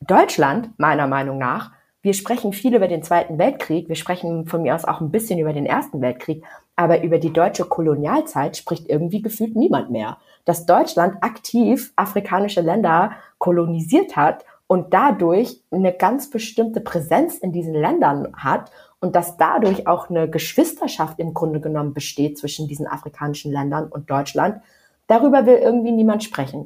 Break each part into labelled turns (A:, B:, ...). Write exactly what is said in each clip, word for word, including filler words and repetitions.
A: Deutschland, meiner Meinung nach, wir sprechen viel über den Zweiten Weltkrieg, wir sprechen von mir aus auch ein bisschen über den Ersten Weltkrieg, aber über die deutsche Kolonialzeit spricht irgendwie gefühlt niemand mehr. Dass Deutschland aktiv afrikanische Länder kolonisiert hat und dadurch eine ganz bestimmte Präsenz in diesen Ländern hat und dass dadurch auch eine Geschwisterschaft im Grunde genommen besteht zwischen diesen afrikanischen Ländern und Deutschland, darüber will irgendwie niemand sprechen.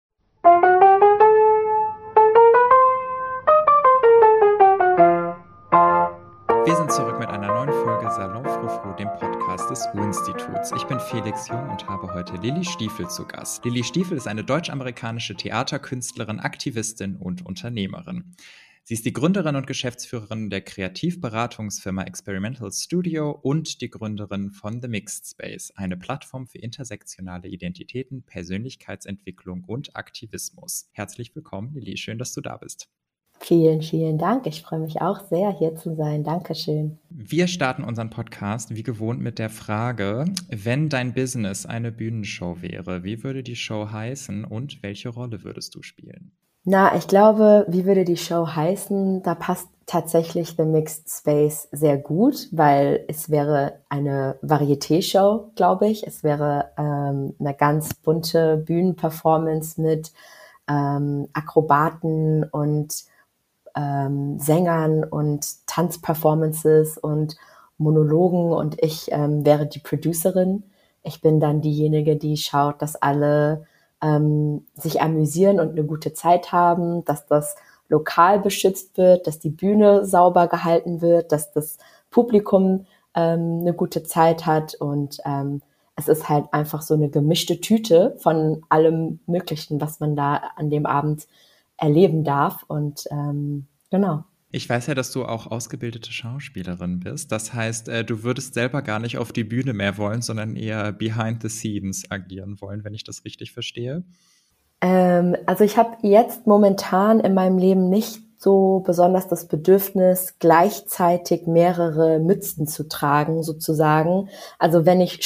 B: Wir sind zurück mit einer neuen Folge Salon Frou-Frou, dem Podcast des U-Instituts. Ich bin Felix Jung und habe heute Lilly Stiefel zu Gast. Lilly Stiefel ist eine deutsch-amerikanische Theaterkünstlerin, Aktivistin und Unternehmerin. Sie ist die Gründerin und Geschäftsführerin der Kreativberatungsfirma Experimental Studio und die Gründerin von The Mixed Space, eine Plattform für intersektionale Identitäten, Persönlichkeitsentwicklung und Aktivismus. Herzlich willkommen, Lilly. Schön, dass du da bist.
A: Vielen, vielen Dank. Ich freue mich auch sehr, hier zu sein. Dankeschön.
B: Wir starten unseren Podcast wie gewohnt mit der Frage, wenn dein Business eine Bühnenshow wäre, wie würde die Show heißen und welche Rolle würdest du spielen?
A: Na, ich glaube, wie würde die Show heißen? Da passt tatsächlich The Mixed Space sehr gut, weil es wäre eine Varieté-Show, glaube ich. Es wäre ähm, eine ganz bunte Bühnenperformance mit ähm, Akrobaten und ähm, Sängern und Tanzperformances und Monologen und ich ähm, wäre die Producerin. Ich bin dann diejenige, die schaut, dass alle ähm, sich amüsieren und eine gute Zeit haben, dass das Lokal beschützt wird, dass die Bühne sauber gehalten wird, dass das Publikum ähm, eine gute Zeit hat und ähm, es ist halt einfach so eine gemischte Tüte von allem Möglichen, was man da an dem Abend erleben darf und ähm, genau.
B: Ich weiß ja, dass du auch ausgebildete Schauspielerin bist. Das heißt, äh, du würdest selber gar nicht auf die Bühne mehr wollen, sondern eher behind the scenes agieren wollen, wenn ich das richtig verstehe.
A: Ähm, also ich habe jetzt momentan in meinem Leben nicht so besonders das Bedürfnis, gleichzeitig mehrere Mützen zu tragen, sozusagen. Also wenn ich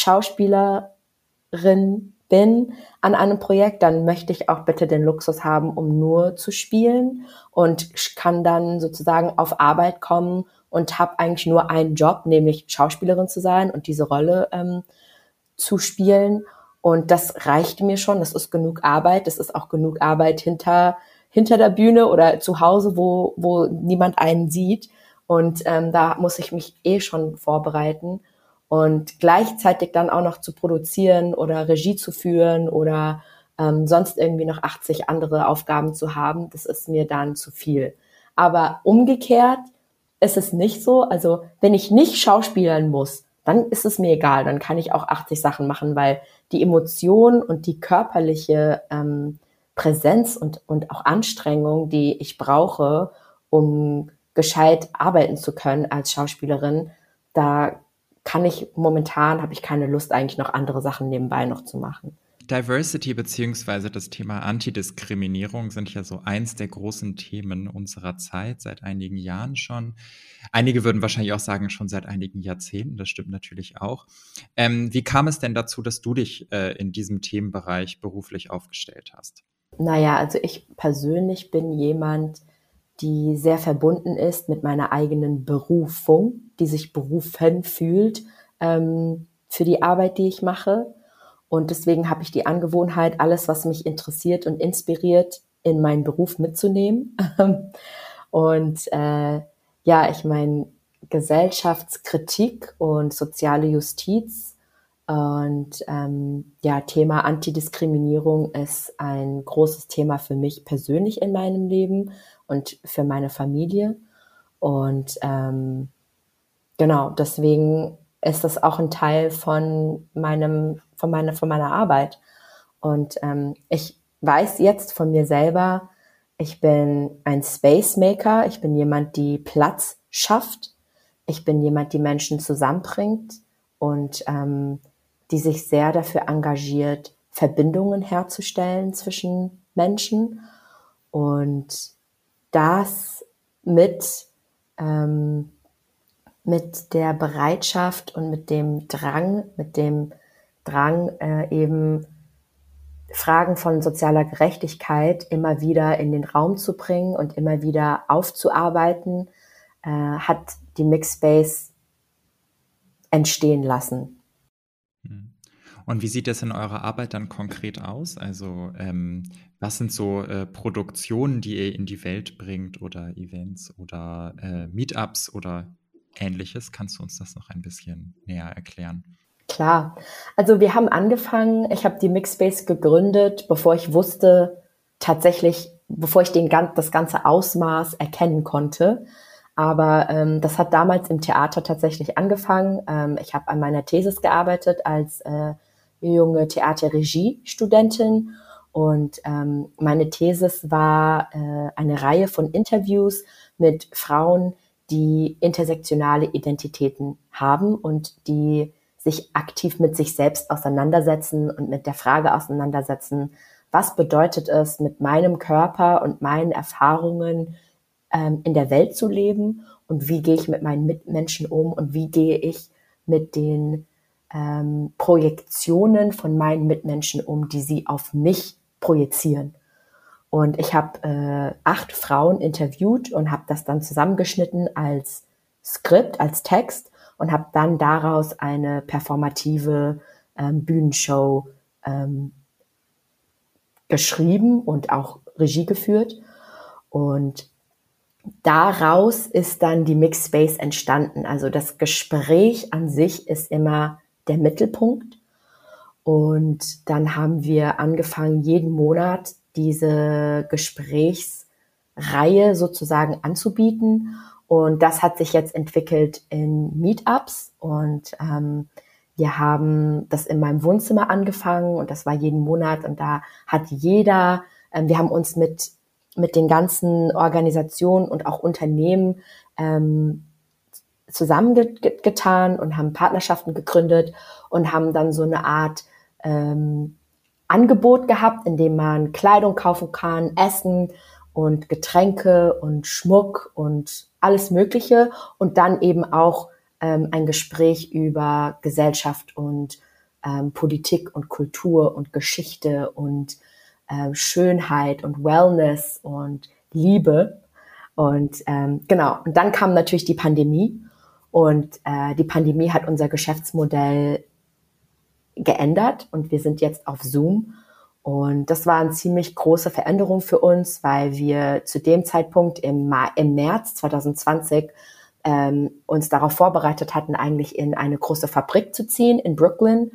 A: Schauspielerin bin an einem Projekt, dann möchte ich auch bitte den Luxus haben, um nur zu spielen und kann dann sozusagen auf Arbeit kommen und habe eigentlich nur einen Job, nämlich Schauspielerin zu sein und diese Rolle ähm, zu spielen. Und das reicht mir schon, das ist genug Arbeit, das ist auch genug Arbeit hinter hinter der Bühne oder zu Hause, wo wo niemand einen sieht. Und ähm, da muss ich mich eh schon vorbereiten. Und gleichzeitig dann auch noch zu produzieren oder Regie zu führen oder ähm, sonst irgendwie noch achtzig andere Aufgaben zu haben, das ist mir dann zu viel. Aber umgekehrt ist es nicht so. Also wenn ich nicht schauspielern muss, dann ist es mir egal. Dann kann ich auch achtzig Sachen machen, weil die Emotion und die körperliche ähm, Präsenz und, und auch Anstrengung, die ich brauche, um gescheit arbeiten zu können als Schauspielerin, da kann ich momentan, habe ich keine Lust, eigentlich noch andere Sachen nebenbei noch zu machen.
B: Diversity bzw. das Thema Antidiskriminierung sind ja so eins der großen Themen unserer Zeit, seit einigen Jahren schon. Einige würden wahrscheinlich auch sagen, schon seit einigen Jahrzehnten, das stimmt natürlich auch. Ähm, wie kam es denn dazu, dass du dich äh, in diesem Themenbereich beruflich aufgestellt hast?
A: Naja, also ich persönlich bin jemand, die sehr verbunden ist mit meiner eigenen Berufung, die sich berufen fühlt ähm, für die Arbeit, die ich mache. Und deswegen habe ich die Angewohnheit, alles, was mich interessiert und inspiriert, in meinen Beruf mitzunehmen. Und äh, ja, ich meine, Gesellschaftskritik und soziale Justiz und ähm, ja, Thema Antidiskriminierung ist ein großes Thema für mich persönlich in meinem Leben und für meine Familie. Und ähm, genau, deswegen ist das auch ein Teil von meinem, von meiner, von meiner Arbeit. Und ähm, ich weiß jetzt von mir selber, ich bin ein Space Maker, ich bin jemand, die Platz schafft, ich bin jemand, die Menschen zusammenbringt und ähm, die sich sehr dafür engagiert, Verbindungen herzustellen zwischen Menschen und das mit ähm, mit der Bereitschaft und mit dem Drang, mit dem Drang äh, eben Fragen von sozialer Gerechtigkeit immer wieder in den Raum zu bringen und immer wieder aufzuarbeiten, äh, hat die Mixspace entstehen lassen.
B: Und wie sieht das in eurer Arbeit dann konkret aus? Also ähm, was sind so äh, Produktionen, die ihr in die Welt bringt oder Events oder äh, Meetups oder Ähnliches? Kannst du uns das noch ein bisschen näher erklären?
A: Klar. Also wir haben angefangen, ich habe die Mixspace gegründet, bevor ich wusste, tatsächlich, bevor ich den, das ganze Ausmaß erkennen konnte. Aber ähm, das hat damals im Theater tatsächlich angefangen. Ähm, ich habe an meiner Thesis gearbeitet als äh, junge Theaterregie-Studentin. Und ähm, meine Thesis war äh, eine Reihe von Interviews mit Frauen, die intersektionale Identitäten haben und die sich aktiv mit sich selbst auseinandersetzen und mit der Frage auseinandersetzen, was bedeutet es, mit meinem Körper und meinen Erfahrungen ähm, in der Welt zu leben und wie gehe ich mit meinen Mitmenschen um und wie gehe ich mit den ähm, Projektionen von meinen Mitmenschen um, die sie auf mich projizieren. Und ich habe äh, acht Frauen interviewt und habe das dann zusammengeschnitten als Skript, als Text und habe dann daraus eine performative ähm, Bühnenshow ähm, geschrieben und auch Regie geführt. Und daraus ist dann die Mixspace entstanden. Also das Gespräch an sich ist immer der Mittelpunkt. Und dann haben wir angefangen, jeden Monat diese Gesprächsreihe sozusagen anzubieten. Und das hat sich jetzt entwickelt in Meetups. Und ähm, wir haben das in meinem Wohnzimmer angefangen und das war jeden Monat. Und da hat jeder, äh, wir haben uns mit mit den ganzen Organisationen und auch Unternehmen ähm, zusammengetan und haben Partnerschaften gegründet und haben dann so eine Art ähm, Angebot gehabt, in dem man Kleidung kaufen kann, Essen und Getränke und Schmuck und alles Mögliche und dann eben auch ähm, ein Gespräch über Gesellschaft und ähm, Politik und Kultur und Geschichte und äh, Schönheit und Wellness und Liebe. Und ähm, genau, und dann kam natürlich die Pandemie und äh, die Pandemie hat unser Geschäftsmodell geändert und wir sind jetzt auf Zoom. Und das war eine ziemlich große Veränderung für uns, weil wir zu dem Zeitpunkt im, Ma- im März zwanzig zwanzig ähm, uns darauf vorbereitet hatten, eigentlich in eine große Fabrik zu ziehen in Brooklyn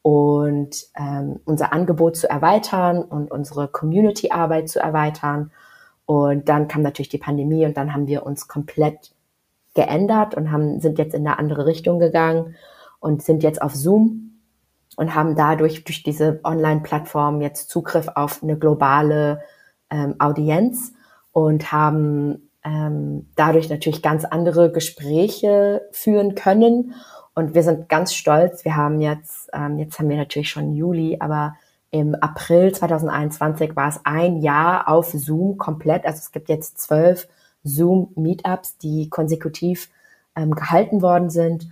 A: und ähm, unser Angebot zu erweitern und unsere Community-Arbeit zu erweitern. Und dann kam natürlich die Pandemie und dann haben wir uns komplett geändert und haben, sind jetzt in eine andere Richtung gegangen und sind jetzt auf Zoom und haben dadurch durch diese Online-Plattform jetzt Zugriff auf eine globale ähm, Audienz und haben ähm, dadurch natürlich ganz andere Gespräche führen können. Und wir sind ganz stolz. Wir haben jetzt, ähm, jetzt haben wir natürlich schon Juli, aber im April zwanzig einundzwanzig war es ein Jahr auf Zoom komplett. Also es gibt jetzt zwölf Zoom-Meetups, die konsekutiv ähm, gehalten worden sind.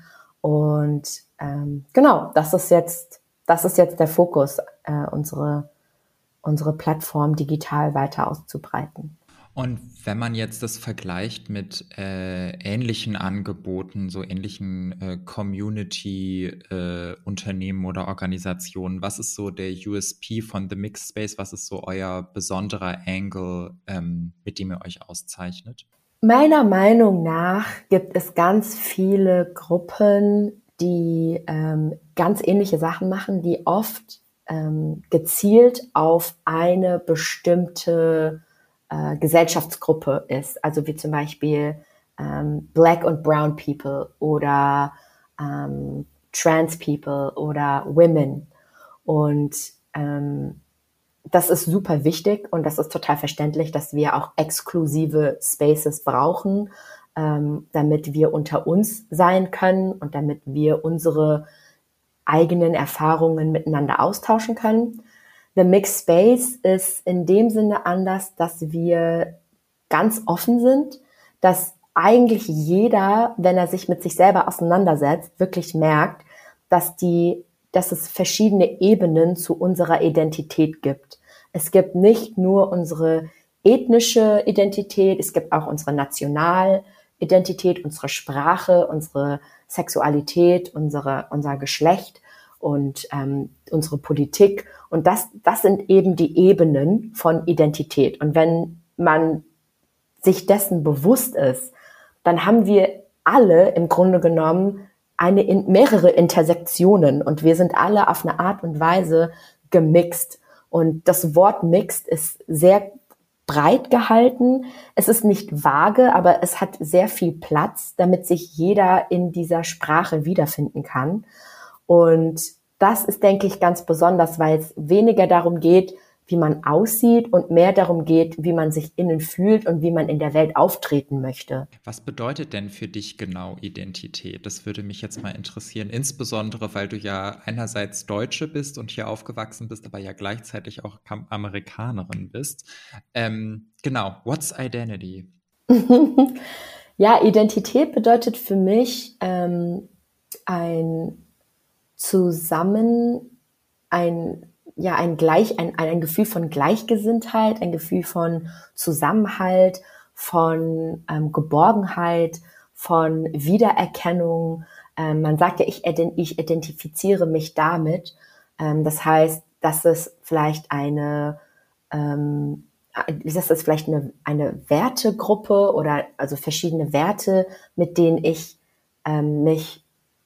A: Und ähm, genau, das ist jetzt, das ist jetzt der Fokus, äh, unsere, unsere Plattform digital weiter auszubreiten.
B: Und wenn man jetzt das vergleicht mit äh, ähnlichen Angeboten, so ähnlichen äh, Community-Unternehmen äh, oder Organisationen, was ist so der U S P von The Mixspace? Was ist so euer besonderer Angle, ähm, mit dem ihr euch auszeichnet?
A: Meiner Meinung nach gibt es ganz viele Gruppen, die ähm, ganz ähnliche Sachen machen, die oft ähm, gezielt auf eine bestimmte äh, Gesellschaftsgruppe ist. Also wie zum Beispiel ähm, Black und Brown People oder ähm, Trans People oder Women. Und ähm, das ist super wichtig und das ist total verständlich, dass wir auch exklusive Spaces brauchen, ähm, damit wir unter uns sein können und damit wir unsere eigenen Erfahrungen miteinander austauschen können. The Mixed Space ist in dem Sinne anders, dass wir ganz offen sind, dass eigentlich jeder, wenn er sich mit sich selber auseinandersetzt, wirklich merkt, dass die dass es verschiedene Ebenen zu unserer Identität gibt. Es gibt nicht nur unsere ethnische Identität, es gibt auch unsere Nationalidentität, unsere Sprache, unsere Sexualität, unsere, unser Geschlecht und ähm, unsere Politik. Und das, das sind eben die Ebenen von Identität. Und wenn man sich dessen bewusst ist, dann haben wir alle im Grunde genommen eine in, mehrere Intersektionen und wir sind alle auf eine Art und Weise gemixt. Und das Wort mixed ist sehr breit gehalten. Es ist nicht vage, aber es hat sehr viel Platz, damit sich jeder in dieser Sprache wiederfinden kann. Und das ist, denke ich, ganz besonders, weil es weniger darum geht, wie man aussieht und mehr darum geht, wie man sich innen fühlt und wie man in der Welt auftreten möchte.
B: Was bedeutet denn für dich genau Identität? Das würde mich jetzt mal interessieren, insbesondere, weil du ja einerseits Deutsche bist und hier aufgewachsen bist, aber ja gleichzeitig auch Amerikanerin bist. Ähm, genau, what's identity?
A: Ja, Identität bedeutet für mich ähm, ein Zusammen, ein ja, ein Gleich, ein, ein Gefühl von Gleichgesinntheit, ein Gefühl von Zusammenhalt, von ähm, Geborgenheit, von Wiedererkennung. Ähm, man sagt ja, ich, ich identifiziere mich damit. Ähm, das heißt, dass es vielleicht eine, ähm, das ist vielleicht eine, eine Wertegruppe oder also verschiedene Werte, mit denen ich ähm, mich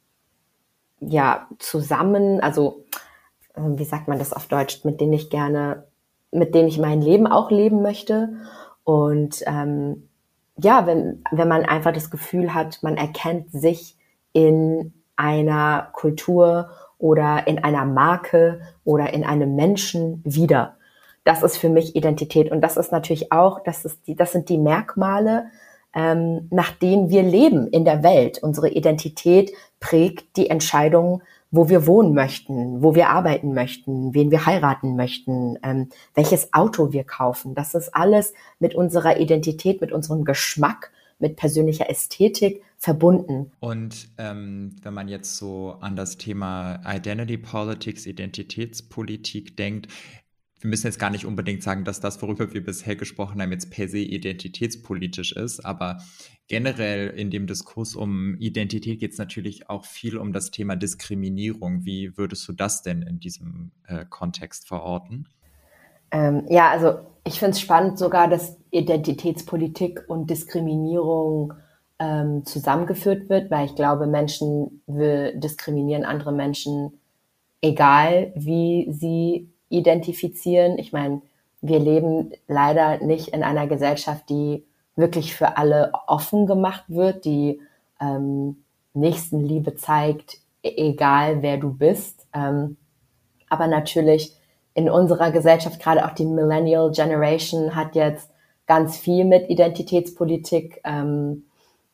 A: ja zusammen, also wie sagt man das auf Deutsch, mit denen ich gerne, mit denen ich mein Leben auch leben möchte. Und ähm, ja, wenn, wenn man einfach das Gefühl hat, man erkennt sich in einer Kultur oder in einer Marke oder in einem Menschen wieder. Das ist für mich Identität. Und das ist natürlich auch, das ist die, das sind die Merkmale, ähm, nach denen wir leben in der Welt. Unsere Identität prägt die Entscheidung, wo wir wohnen möchten, wo wir arbeiten möchten, wen wir heiraten möchten, ähm, welches Auto wir kaufen. Das ist alles mit unserer Identität, mit unserem Geschmack, mit persönlicher Ästhetik verbunden.
B: Und ähm, wenn man jetzt so an das Thema Identity Politics, Identitätspolitik denkt, wir müssen jetzt gar nicht unbedingt sagen, dass das, worüber wir bisher gesprochen haben, jetzt per se identitätspolitisch ist, aber generell in dem Diskurs um Identität geht es natürlich auch viel um das Thema Diskriminierung. Wie würdest du das denn in diesem äh, Kontext verorten?
A: Ähm, ja, also ich finde es spannend sogar, dass Identitätspolitik und Diskriminierung ähm, zusammengeführt wird, weil ich glaube, Menschen will diskriminieren andere Menschen, egal wie sie identifizieren. Ich meine, wir leben leider nicht in einer Gesellschaft, die wirklich für alle offen gemacht wird, die ähm, Nächstenliebe zeigt, egal wer du bist. Ähm, aber natürlich in unserer Gesellschaft, gerade auch die Millennial Generation hat jetzt ganz viel mit Identitätspolitik ähm,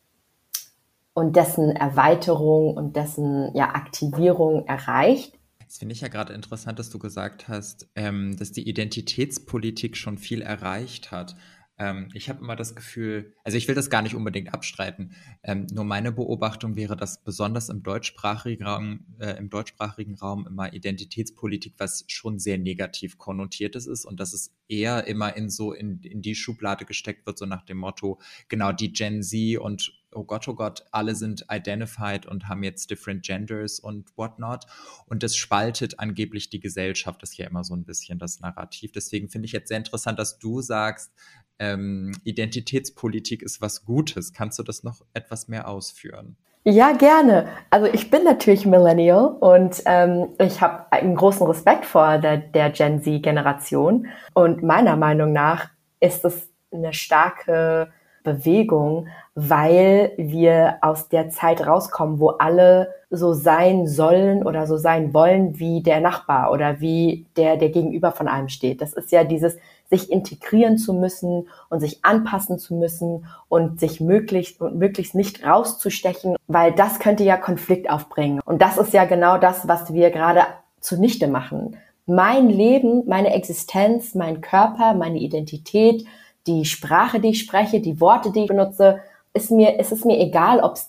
A: und dessen Erweiterung und dessen ja, Aktivierung erreicht.
B: Das finde ich ja gerade interessant, dass du gesagt hast, ähm, dass die Identitätspolitik schon viel erreicht hat. Ähm, ich habe immer das Gefühl, also ich will das gar nicht unbedingt abstreiten, ähm, nur meine Beobachtung wäre, dass besonders im deutschsprachigen Raum, äh, im deutschsprachigen Raum immer Identitätspolitik was schon sehr negativ konnotiertes ist und dass es eher immer in so in, in die Schublade gesteckt wird, so nach dem Motto, genau, die Gen Z und oh Gott, oh Gott, alle sind identified und haben jetzt different genders und whatnot. Und das spaltet angeblich die Gesellschaft. Das ist ja immer so ein bisschen das Narrativ. Deswegen finde ich jetzt sehr interessant, dass du sagst, ähm, Identitätspolitik ist was Gutes. Kannst du das noch etwas mehr ausführen?
A: Ja, gerne. Also ich bin natürlich Millennial und ähm, ich habe einen großen Respekt vor der, der Gen Z-Generation. Und meiner Meinung nach ist es eine starke Bewegung, weil wir aus der Zeit rauskommen, wo alle so sein sollen oder so sein wollen wie der Nachbar oder wie der, der gegenüber von einem steht. Das ist ja dieses, sich integrieren zu müssen und sich anpassen zu müssen und sich möglichst und möglichst nicht rauszustechen, weil das könnte ja Konflikt aufbringen. Und das ist ja genau das, was wir gerade zunichte machen. Mein Leben, meine Existenz, mein Körper, meine Identität, die Sprache, die ich spreche, die Worte, die ich benutze, ist mir, ist es mir egal, ob es dich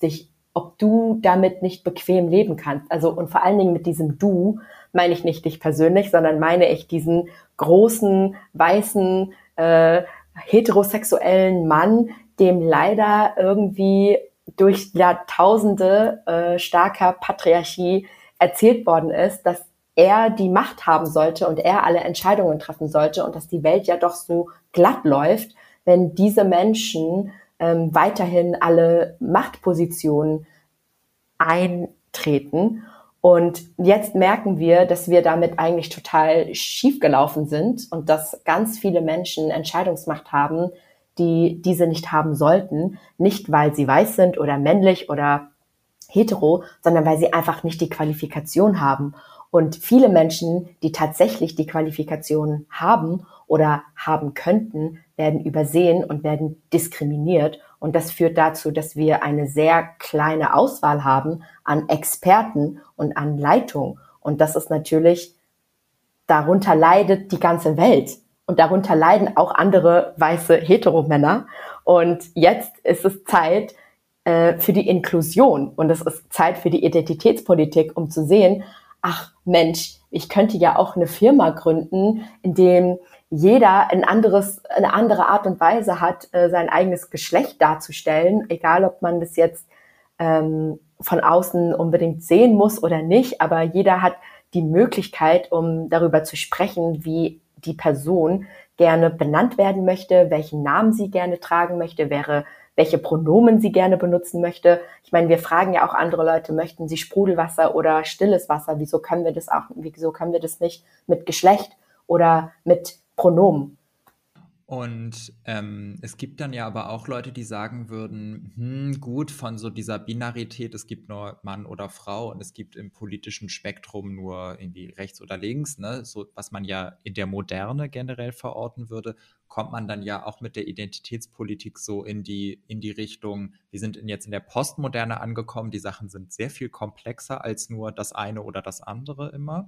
A: ob du damit nicht bequem leben kannst. Also, und vor allen Dingen mit diesem Du meine ich nicht dich persönlich, sondern meine ich diesen großen, weißen, äh, heterosexuellen Mann, dem leider irgendwie durch Jahrtausende äh, starker Patriarchie erzählt worden ist, dass er die Macht haben sollte und er alle Entscheidungen treffen sollte und dass die Welt ja doch so glatt läuft, wenn diese Menschen ähm, weiterhin alle Machtpositionen eintreten. Und jetzt merken wir, dass wir damit eigentlich total schief gelaufen sind und dass ganz viele Menschen Entscheidungsmacht haben, die diese nicht haben sollten. Nicht, weil sie weiß sind oder männlich oder hetero, sondern weil sie einfach nicht die Qualifikation haben. Und viele Menschen, die tatsächlich die Qualifikation haben oder haben könnten, werden übersehen und werden diskriminiert. Und das führt dazu, dass wir eine sehr kleine Auswahl haben an Experten und an Leitung. Und das ist natürlich, darunter leidet die ganze Welt. Und darunter leiden auch andere weiße Heteromänner. Und jetzt ist es Zeit äh, für die Inklusion. Und es ist Zeit für die Identitätspolitik, um zu sehen, ach Mensch, ich könnte ja auch eine Firma gründen, in dem jeder ein anderes, eine andere Art und Weise hat, äh, sein eigenes Geschlecht darzustellen, egal ob man das jetzt ähm, von außen unbedingt sehen muss oder nicht, aber jeder hat die Möglichkeit, um darüber zu sprechen, wie die Person gerne benannt werden möchte, welchen Namen sie gerne tragen möchte, wäre welche Pronomen sie gerne benutzen möchte. Ich meine, wir fragen ja auch andere Leute, möchten sie Sprudelwasser oder stilles Wasser? Wieso können wir das auch, wieso können wir das nicht mit Geschlecht oder mit Pronomen?
B: Und ähm, es gibt dann ja aber auch Leute, die sagen würden, hm, gut, von so dieser Binarität, es gibt nur Mann oder Frau und es gibt im politischen Spektrum nur irgendwie rechts oder links, ne, so was man ja in der Moderne generell verorten würde, kommt man dann ja auch mit der Identitätspolitik so in die, in die Richtung, wir sind in, jetzt in der Postmoderne angekommen, die Sachen sind sehr viel komplexer als nur das eine oder das andere immer.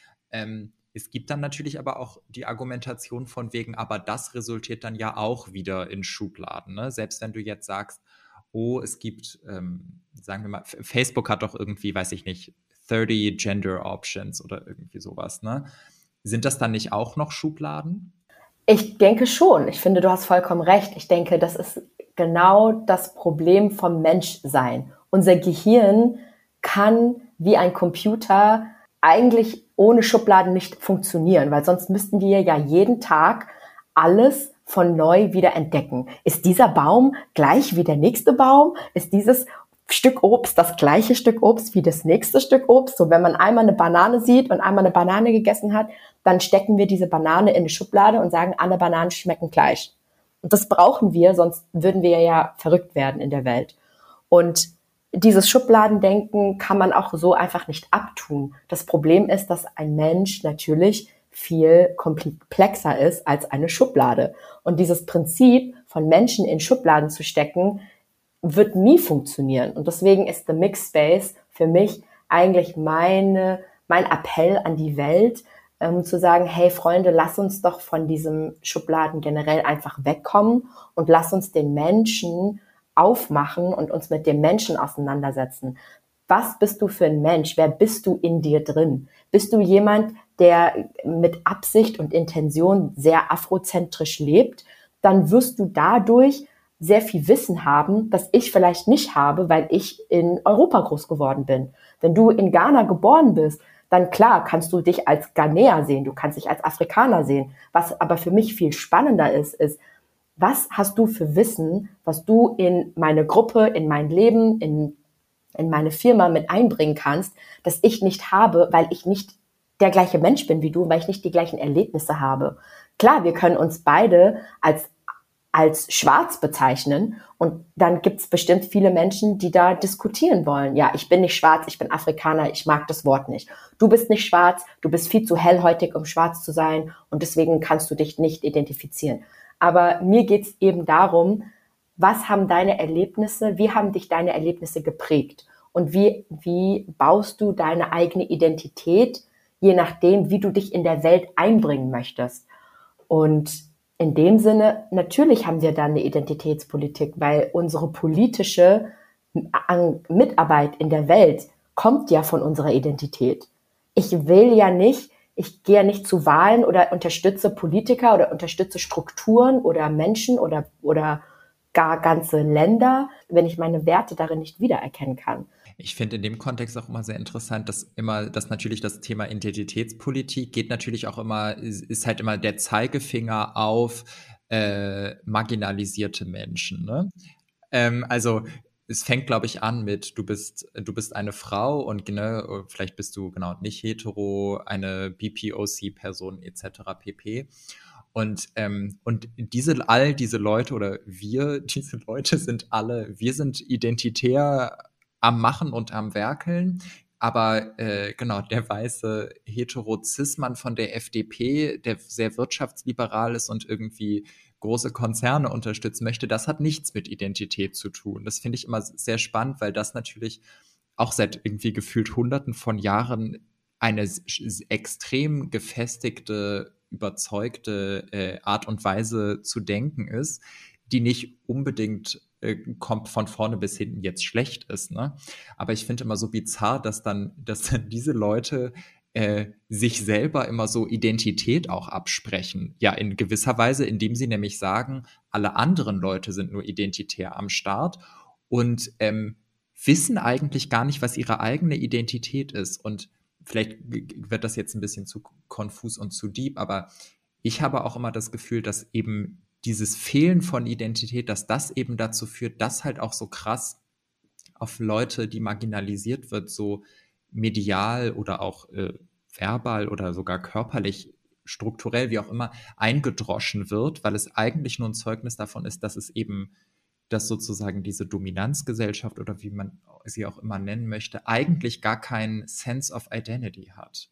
B: Ähm, Es gibt dann natürlich aber auch die Argumentation von wegen, aber das resultiert dann ja auch wieder in Schubladen. Ne? Selbst wenn du jetzt sagst, oh, es gibt, ähm, sagen wir mal, Facebook hat doch irgendwie, weiß ich nicht, dreißig Gender Options oder irgendwie sowas. Ne? Sind das dann nicht auch noch Schubladen?
A: Ich denke schon. Ich finde, du hast vollkommen recht. Ich denke, das ist genau das Problem vom Menschsein. Unser Gehirn kann wie ein Computer eigentlich ohne Schubladen nicht funktionieren, weil sonst müssten wir ja jeden Tag alles von neu wieder entdecken. Ist dieser Baum gleich wie der nächste Baum? Ist dieses Stück Obst das gleiche Stück Obst wie das nächste Stück Obst? So, wenn man einmal eine Banane sieht und einmal eine Banane gegessen hat, dann stecken wir diese Banane in eine Schublade und sagen, alle Bananen schmecken gleich. Und das brauchen wir, sonst würden wir ja verrückt werden in der Welt. Und dieses Schubladendenken kann man auch so einfach nicht abtun. Das Problem ist, dass ein Mensch natürlich viel komplexer ist als eine Schublade. Und dieses Prinzip von Menschen in Schubladen zu stecken, wird nie funktionieren. Und deswegen ist The Mixed Space für mich eigentlich meine, mein Appell an die Welt, um zu sagen, hey Freunde, lass uns doch von diesem Schubladen generell einfach wegkommen und lass uns den Menschen aufmachen und uns mit dem Menschen auseinandersetzen. Was bist du für ein Mensch? Wer bist du in dir drin? Bist du jemand, der mit Absicht und Intention sehr afrozentrisch lebt? Dann wirst du dadurch sehr viel Wissen haben, das ich vielleicht nicht habe, weil ich in Europa groß geworden bin. Wenn du in Ghana geboren bist, dann klar kannst du dich als Ghanäer sehen, du kannst dich als Afrikaner sehen. Was aber für mich viel spannender ist, ist, was hast du für Wissen, was du in meine Gruppe, in mein Leben, in, in meine Firma mit einbringen kannst, das ich nicht habe, weil ich nicht der gleiche Mensch bin wie du, weil ich nicht die gleichen Erlebnisse habe. Klar, wir können uns beide als als schwarz bezeichnen und dann gibt es bestimmt viele Menschen, die da diskutieren wollen. Ja, ich bin nicht schwarz, ich bin Afrikaner, ich mag das Wort nicht. Du bist nicht schwarz, du bist viel zu hellhäutig, um schwarz zu sein und deswegen kannst du dich nicht identifizieren. Aber mir geht's eben darum, was haben deine Erlebnisse, wie haben dich deine Erlebnisse geprägt und wie, wie baust du deine eigene Identität, je nachdem, wie du dich in der Welt einbringen möchtest. Und in dem Sinne, natürlich haben wir da eine Identitätspolitik, weil unsere politische an Mitarbeit in der Welt kommt ja von unserer Identität. Ich will ja nicht, ich gehe ja nicht zu Wahlen oder unterstütze Politiker oder unterstütze Strukturen oder Menschen oder, oder gar ganze Länder, wenn ich meine Werte darin nicht wiedererkennen kann.
B: Ich finde in dem Kontext auch immer sehr interessant, dass immer, dass natürlich das Thema Identitätspolitik geht natürlich auch immer, ist, ist halt immer der Zeigefinger auf äh, marginalisierte Menschen, ne? Ähm, also es fängt, glaube ich, an mit, du bist, du bist eine Frau und ne, vielleicht bist du genau nicht hetero, eine B P O C-Person et cetera pp. Und, ähm, und diese, all diese Leute oder wir, diese Leute sind alle, wir sind identitär am Machen und am Werkeln. Aber äh, genau, der weiße hetero-Cis-Mann von der F D P, der sehr wirtschaftsliberal ist und irgendwie große Konzerne unterstützen möchte, das hat nichts mit Identität zu tun. Das finde ich immer sehr spannend, weil das natürlich auch seit irgendwie gefühlt Hunderten von Jahren eine extrem gefestigte, überzeugte äh, Art und Weise zu denken ist, die nicht unbedingt äh, kommt von vorne bis hinten jetzt schlecht ist, ne? Aber ich finde immer so bizarr, dass dann, dass dann diese Leute äh, sich selber immer so Identität auch absprechen. Ja, in gewisser Weise, indem sie nämlich sagen, alle anderen Leute sind nur identitär am Start und ähm, wissen eigentlich gar nicht, was ihre eigene Identität ist. Und vielleicht wird das jetzt ein bisschen zu konfus und zu deep, aber ich habe auch immer das Gefühl, dass eben dieses Fehlen von Identität, dass das eben dazu führt, dass halt auch so krass auf Leute, die marginalisiert wird, so medial oder auch äh, verbal oder sogar körperlich, strukturell, wie auch immer, eingedroschen wird, weil es eigentlich nur ein Zeugnis davon ist, dass es eben, dass sozusagen diese Dominanzgesellschaft oder wie man sie auch immer nennen möchte, eigentlich gar keinen Sense of Identity hat.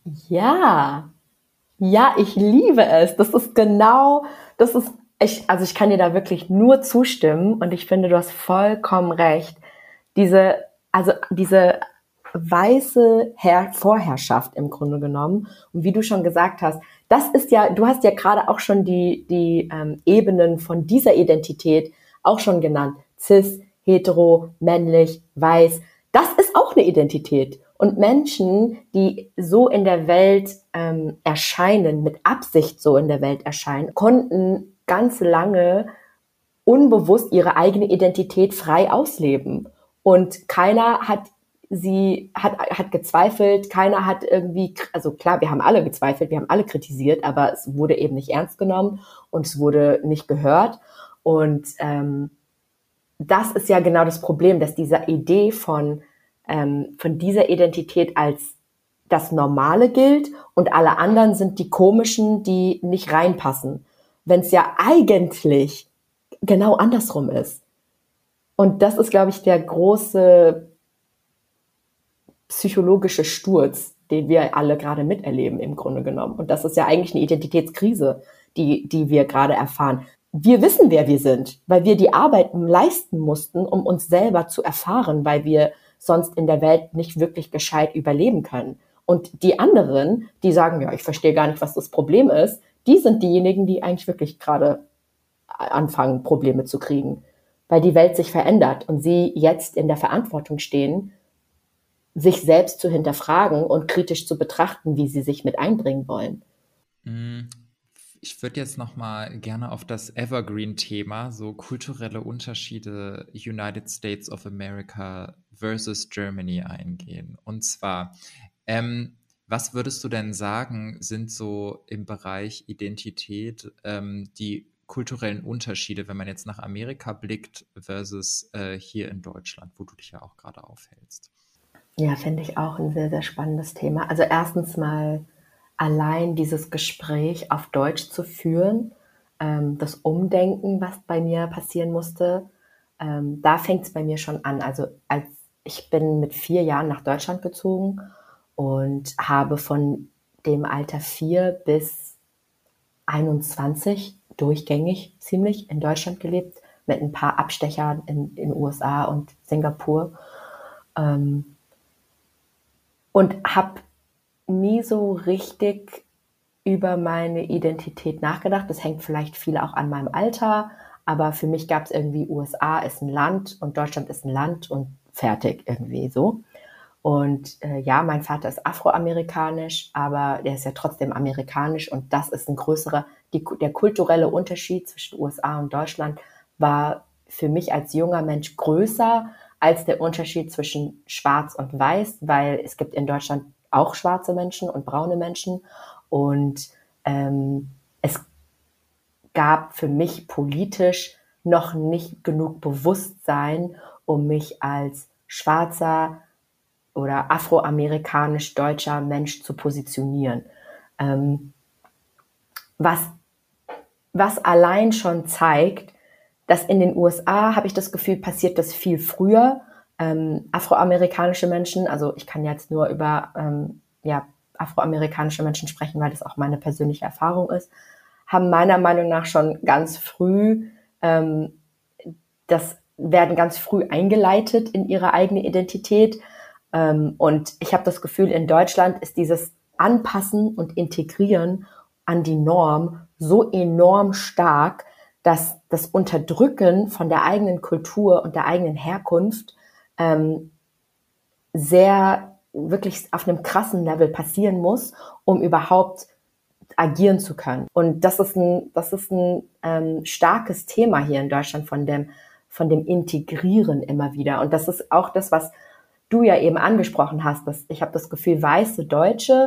A: Ja, ja, ich liebe es. Das ist genau, das ist, ich, also ich kann dir da wirklich nur zustimmen und ich finde, du hast vollkommen recht. Diese, also diese weiße Herr- Vorherrschaft im Grunde genommen. Und wie du schon gesagt hast, das ist ja, du hast ja gerade auch schon die, die ähm, Ebenen von dieser Identität auch schon genannt. Cis, hetero, männlich, weiß. Das ist auch eine Identität. Und Menschen, die so in der Welt ähm, erscheinen, mit Absicht so in der Welt erscheinen, konnten ganz lange unbewusst ihre eigene Identität frei ausleben. Und keiner hat sie, hat, hat gezweifelt, keiner hat irgendwie, also klar, wir haben alle gezweifelt, wir haben alle kritisiert, aber es wurde eben nicht ernst genommen und es wurde nicht gehört. Und ähm, das ist ja genau das Problem, dass diese Idee von, ähm, von dieser Identität als das Normale gilt und alle anderen sind die Komischen, die nicht reinpassen. Wenn es ja eigentlich genau andersrum ist. Und das ist, glaube ich, der große psychologische Sturz, den wir alle gerade miterleben im Grunde genommen. Und das ist ja eigentlich eine Identitätskrise, die, die wir gerade erfahren. Wir wissen, wer wir sind, weil wir die Arbeit leisten mussten, um uns selber zu erfahren, weil wir sonst in der Welt nicht wirklich gescheit überleben können. Und die anderen, die sagen, ja, ich verstehe gar nicht, was das Problem ist, die sind diejenigen, die eigentlich wirklich gerade anfangen, Probleme zu kriegen, weil die Welt sich verändert und sie jetzt in der Verantwortung stehen, sich selbst zu hinterfragen und kritisch zu betrachten, wie sie sich mit einbringen wollen.
B: Ich würde jetzt noch mal gerne auf das Evergreen-Thema, so kulturelle Unterschiede United States of America versus Germany eingehen. Und zwar, ähm, was würdest du denn sagen, sind so im Bereich Identität ähm, die kulturellen Unterschiede, wenn man jetzt nach Amerika blickt versus äh, hier in Deutschland, wo du dich ja auch gerade aufhältst?
A: Ja, finde ich auch ein sehr, sehr spannendes Thema. Also erstens mal allein dieses Gespräch auf Deutsch zu führen, ähm, das Umdenken, was bei mir passieren musste, ähm, da fängt es bei mir schon an. Also als ich bin mit vier Jahren nach Deutschland gezogen und habe von dem Alter vier bis einundzwanzig durchgängig ziemlich in Deutschland gelebt, mit ein paar Abstechern in den U S A und Singapur. Ähm, und habe nie so richtig über meine Identität nachgedacht. Das hängt vielleicht viel auch an meinem Alter, aber für mich gab es irgendwie, U S A ist ein Land und Deutschland ist ein Land und fertig irgendwie so. Und äh, ja, mein Vater ist afroamerikanisch, aber der ist ja trotzdem amerikanisch und das ist ein größerer, die, der kulturelle Unterschied zwischen U S A und Deutschland war für mich als junger Mensch größer als der Unterschied zwischen Schwarz und Weiß, weil es gibt in Deutschland auch schwarze Menschen und braune Menschen und ähm, es gab für mich politisch noch nicht genug Bewusstsein, um mich als schwarzer oder afroamerikanisch-deutscher Mensch zu positionieren. Ähm, was, was allein schon zeigt, dass in den U S A, habe ich das Gefühl, passiert das viel früher. Ähm, afroamerikanische Menschen, also ich kann jetzt nur über ähm, ja, afroamerikanische Menschen sprechen, weil das auch meine persönliche Erfahrung ist, haben meiner Meinung nach schon ganz früh, ähm, das werden ganz früh eingeleitet in ihre eigene Identität. Ähm, und ich habe das Gefühl, in Deutschland ist dieses Anpassen und Integrieren an die Norm so enorm stark, dass das Unterdrücken von der eigenen Kultur und der eigenen Herkunft ähm, sehr wirklich auf einem krassen Level passieren muss, um überhaupt agieren zu können. Und das ist ein, das ist ein ähm, starkes Thema hier in Deutschland von dem, von dem Integrieren immer wieder. Und das ist auch das, was du ja eben angesprochen hast. Dass ich habe das Gefühl, weiße Deutsche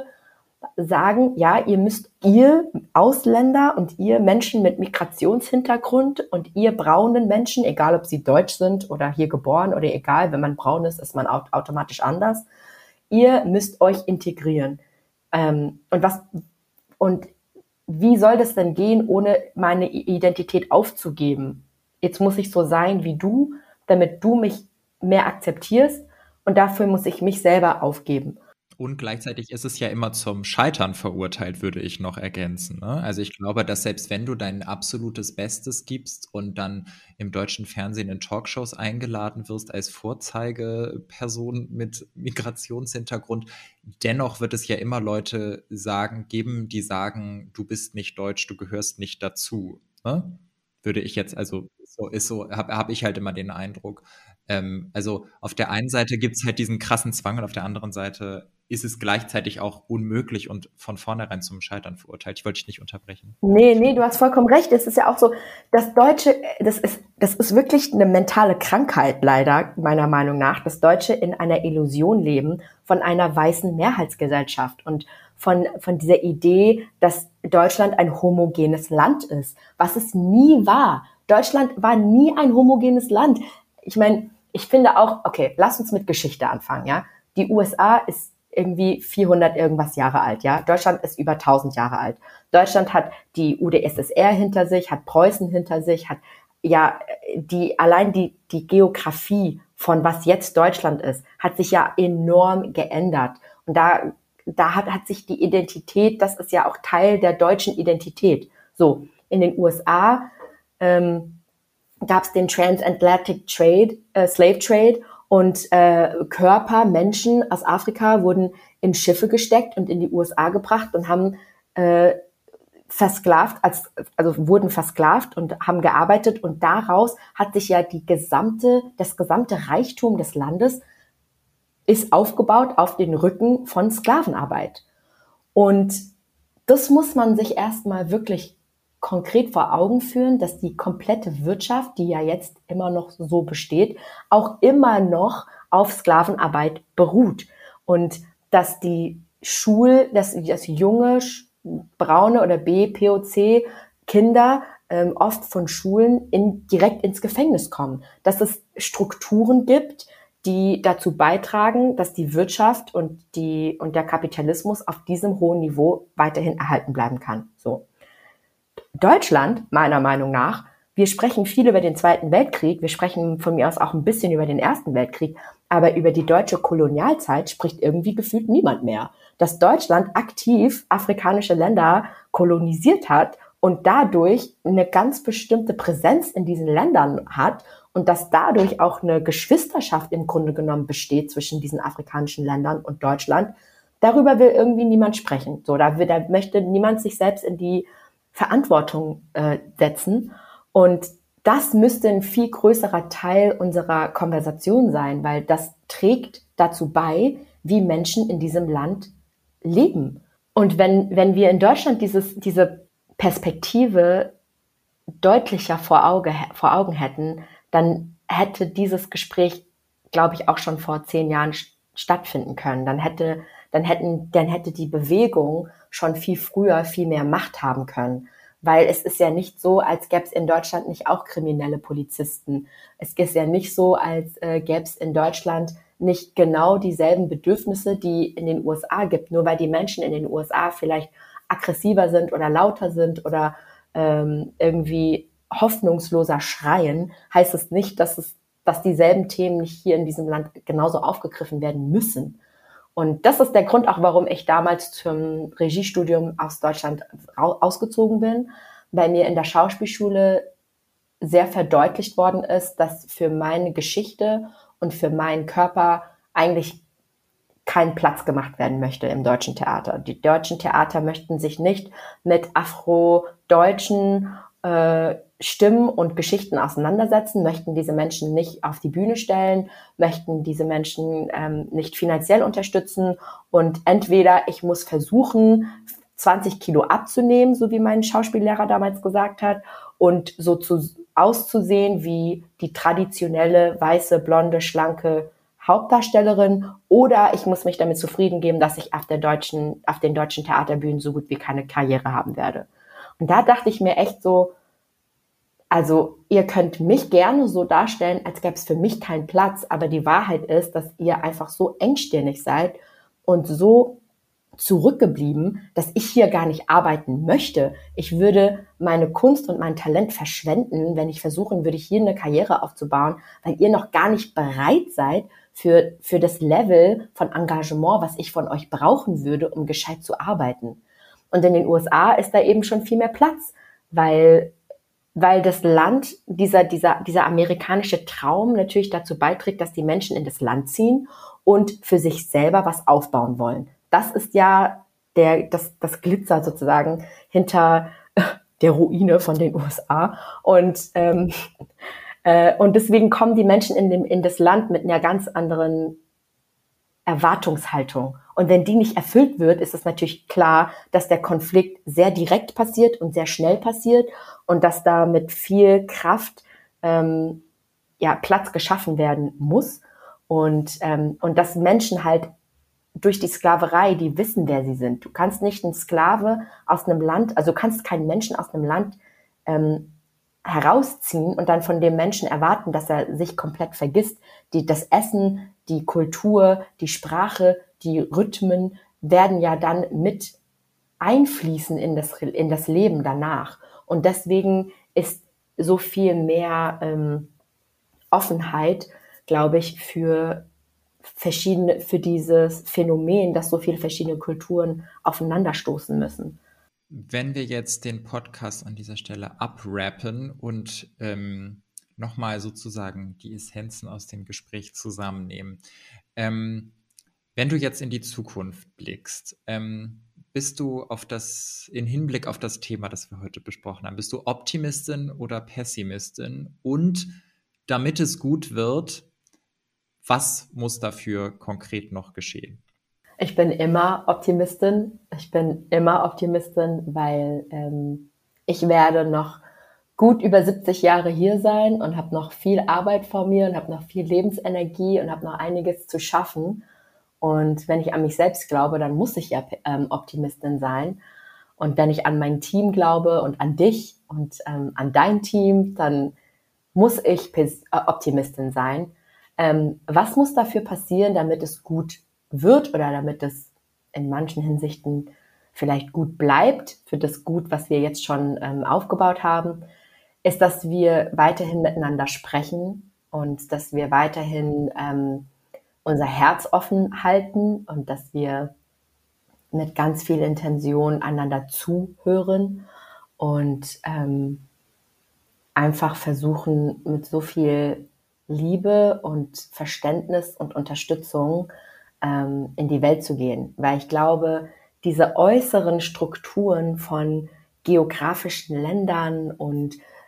A: sagen, ja, ihr müsst, ihr Ausländer und ihr Menschen mit Migrationshintergrund und ihr braunen Menschen, egal ob sie deutsch sind oder hier geboren oder egal, wenn man braun ist, ist man automatisch anders. Ihr müsst euch integrieren. Ähm, und was, und wie soll das denn gehen, ohne meine Identität aufzugeben? Jetzt muss ich so sein wie du, damit du mich mehr akzeptierst und dafür muss ich mich selber aufgeben.
B: Und gleichzeitig ist es ja immer zum Scheitern verurteilt, würde ich noch ergänzen. Ne? Also ich glaube, dass selbst wenn du dein absolutes Bestes gibst und dann im deutschen Fernsehen in Talkshows eingeladen wirst als Vorzeigeperson mit Migrationshintergrund, dennoch wird es ja immer Leute sagen, geben, die sagen, du bist nicht deutsch, du gehörst nicht dazu. Ne? Würde ich jetzt, also so ist so, habe hab ich halt immer den Eindruck. Ähm, also auf der einen Seite gibt es halt diesen krassen Zwang und auf der anderen Seite ist es gleichzeitig auch unmöglich und von vornherein zum Scheitern verurteilt. Ich wollte dich nicht unterbrechen.
A: Nee, nee, du hast vollkommen recht. Es ist ja auch so, das Deutsche, das ist, das ist wirklich eine mentale Krankheit, leider, meiner Meinung nach, dass Deutsche in einer Illusion leben von einer weißen Mehrheitsgesellschaft und von, von dieser Idee, dass Deutschland ein homogenes Land ist, was es nie war. Deutschland war nie ein homogenes Land. Ich meine, ich finde auch, okay, lass uns mit Geschichte anfangen, ja. Die U S A ist irgendwie vierhundert irgendwas Jahre alt, ja. Deutschland ist über tausend Jahre alt. Deutschland hat die U d S S R hinter sich, hat Preußen hinter sich, hat ja die, allein die, die Geografie von was jetzt Deutschland ist, hat sich ja enorm geändert. Und da, da hat, hat sich die Identität, das ist ja auch Teil der deutschen Identität. So, in den U S A, ähm, gab es den Transatlantic Trade, äh, Slave Trade und äh, Körper, Menschen aus Afrika wurden in Schiffe gesteckt und in die U S A gebracht und haben äh, versklavt, als, also wurden versklavt und haben gearbeitet und daraus hat sich ja die gesamte, das gesamte Reichtum des Landes ist aufgebaut auf den Rücken von Sklavenarbeit. Und das muss man sich erstmal wirklich konkret vor Augen führen, dass die komplette Wirtschaft, die ja jetzt immer noch so besteht, auch immer noch auf Sklavenarbeit beruht. Und dass die Schul, dass, dass junge, braune oder B, P O C Kinder ähm, oft von Schulen in, direkt ins Gefängnis kommen. Dass es Strukturen gibt, die dazu beitragen, dass die Wirtschaft und, die, und der Kapitalismus auf diesem hohen Niveau weiterhin erhalten bleiben kann. So. Deutschland, meiner Meinung nach, wir sprechen viel über den Zweiten Weltkrieg, wir sprechen von mir aus auch ein bisschen über den Ersten Weltkrieg, aber über die deutsche Kolonialzeit spricht irgendwie gefühlt niemand mehr. Dass Deutschland aktiv afrikanische Länder kolonisiert hat und dadurch eine ganz bestimmte Präsenz in diesen Ländern hat und dass dadurch auch eine Geschwisterschaft im Grunde genommen besteht zwischen diesen afrikanischen Ländern und Deutschland, darüber will irgendwie niemand sprechen. So, da, will, da möchte niemand sich selbst in die Verantwortung äh, setzen. Und das müsste ein viel größerer Teil unserer Konversation sein, weil das trägt dazu bei, wie Menschen in diesem Land leben. Und wenn, wenn wir in Deutschland dieses, diese Perspektive deutlicher vor, Auge, vor Augen hätten, dann hätte dieses Gespräch, glaube ich, auch schon vor zehn Jahren stattfinden können. Dann hätte, dann hätten, dann hätte die Bewegung schon viel früher viel mehr Macht haben können. Weil es ist ja nicht so, als gäbe es in Deutschland nicht auch kriminelle Polizisten. Es ist ja nicht so, als äh, gäbe es in Deutschland nicht genau dieselben Bedürfnisse, die in den U S A gibt. Nur weil die Menschen in den U S A vielleicht aggressiver sind oder lauter sind oder ähm, irgendwie hoffnungsloser schreien, heißt es nicht, dass es, dass dieselben Themen nicht hier in diesem Land genauso aufgegriffen werden müssen. Und das ist der Grund auch, warum ich damals zum Regiestudium aus Deutschland ausgezogen bin, weil mir in der Schauspielschule sehr verdeutlicht worden ist, dass für meine Geschichte und für meinen Körper eigentlich kein Platz gemacht werden möchte im deutschen Theater. Die deutschen Theater möchten sich nicht mit afro-deutschen äh, Stimmen und Geschichten auseinandersetzen, möchten diese Menschen nicht auf die Bühne stellen, möchten diese Menschen ähm, nicht finanziell unterstützen und entweder ich muss versuchen, zwanzig Kilo abzunehmen, so wie mein Schauspiellehrer damals gesagt hat, und so zu, auszusehen wie die traditionelle, weiße, blonde, schlanke Hauptdarstellerin, oder ich muss mich damit zufrieden geben, dass ich auf der deutschen, auf den deutschen Theaterbühnen so gut wie keine Karriere haben werde. Und da dachte ich mir echt so, also ihr könnt mich gerne so darstellen, als gäbe es für mich keinen Platz, aber die Wahrheit ist, dass ihr einfach so engstirnig seid und so zurückgeblieben, dass ich hier gar nicht arbeiten möchte. Ich würde meine Kunst und mein Talent verschwenden, wenn ich versuchen würde, hier eine Karriere aufzubauen, weil ihr noch gar nicht bereit seid für, für das Level von Engagement, was ich von euch brauchen würde, um gescheit zu arbeiten. Und in den U S A ist da eben schon viel mehr Platz, weil weil das Land, dieser, dieser, dieser amerikanische Traum natürlich dazu beiträgt, dass die Menschen in das Land ziehen und für sich selber was aufbauen wollen. Das ist ja der, das, das Glitzer sozusagen hinter der Ruine von den U S A. Und, ähm, äh, und deswegen kommen die Menschen in, dem, in das Land mit einer ganz anderen Erwartungshaltung. Und wenn die nicht erfüllt wird, ist es natürlich klar, dass der Konflikt sehr direkt passiert und sehr schnell passiert und dass da mit viel Kraft ähm, ja, Platz geschaffen werden muss. Und, ähm, und dass Menschen halt durch die Sklaverei, die wissen, wer sie sind. Du kannst nicht einen Sklave aus einem Land, also du kannst keinen Menschen aus einem Land ähm, herausziehen und dann von dem Menschen erwarten, dass er sich komplett vergisst. Die, das Essen, die Kultur, die Sprache, die Rhythmen werden ja dann mit einfließen in das, in das Leben danach. Und deswegen ist so viel mehr ähm, Offenheit, glaube ich, für verschiedene, für dieses Phänomen, dass so viele verschiedene Kulturen aufeinanderstoßen müssen.
B: Wenn wir jetzt den Podcast an dieser Stelle abrappen und ähm, nochmal sozusagen die Essenzen aus dem Gespräch zusammennehmen. Ähm, wenn du jetzt in die Zukunft blickst, ähm, bist du auf das, in Hinblick auf das Thema, das wir heute besprochen haben, bist du Optimistin oder Pessimistin? Und damit es gut wird, was muss dafür konkret noch geschehen?
A: Ich bin immer Optimistin. Ich bin immer Optimistin, weil ähm, ich werde noch gut über siebzig Jahre hier sein und habe noch viel Arbeit vor mir und habe noch viel Lebensenergie und habe noch einiges zu schaffen. Und wenn ich an mich selbst glaube, dann muss ich ja ähm, Optimistin sein. Und wenn ich an mein Team glaube und an dich und ähm, an dein Team, dann muss ich Pes- äh, Optimistin sein. Ähm, was muss dafür passieren, damit es gut wird oder damit es in manchen Hinsichten vielleicht gut bleibt, für das Gut, was wir jetzt schon ähm, aufgebaut haben, ist, dass wir weiterhin miteinander sprechen und dass wir weiterhin ähm, unser Herz offen halten und dass wir mit ganz viel Intention einander zuhören und ähm, einfach versuchen, mit so viel Liebe und Verständnis und Unterstützung ähm, in die Welt zu gehen. Weil ich glaube, diese äußeren Strukturen von geografischen Ländern und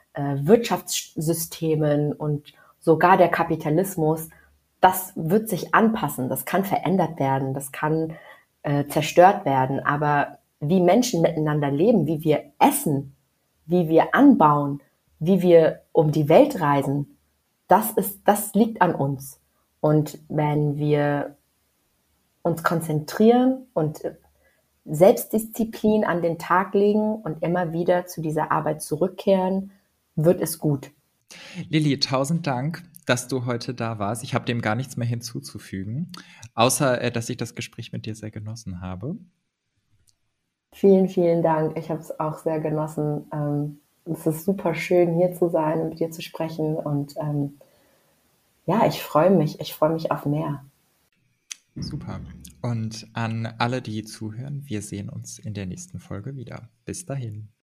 A: äh, Wirtschaftssystemen und sogar der Kapitalismus, das wird sich anpassen, das kann verändert werden, das kann äh, zerstört werden, aber wie Menschen miteinander leben, wie wir essen, wie wir anbauen, wie wir um die Welt reisen, das ist, das liegt an uns. Und wenn wir uns konzentrieren und Selbstdisziplin an den Tag legen und immer wieder zu dieser Arbeit zurückkehren, wird es gut.
B: Lilly, tausend Dank, dass du heute da warst. Ich habe dem gar nichts mehr hinzuzufügen, außer äh, dass ich das Gespräch mit dir sehr genossen habe.
A: Vielen, vielen Dank. Ich habe es auch sehr genossen. Ähm, es ist super schön, hier zu sein und mit dir zu sprechen. Und ähm, ja, ich freue mich. Ich freue mich auf mehr.
B: Super. Und an alle, die zuhören, wir sehen uns in der nächsten Folge wieder. Bis dahin.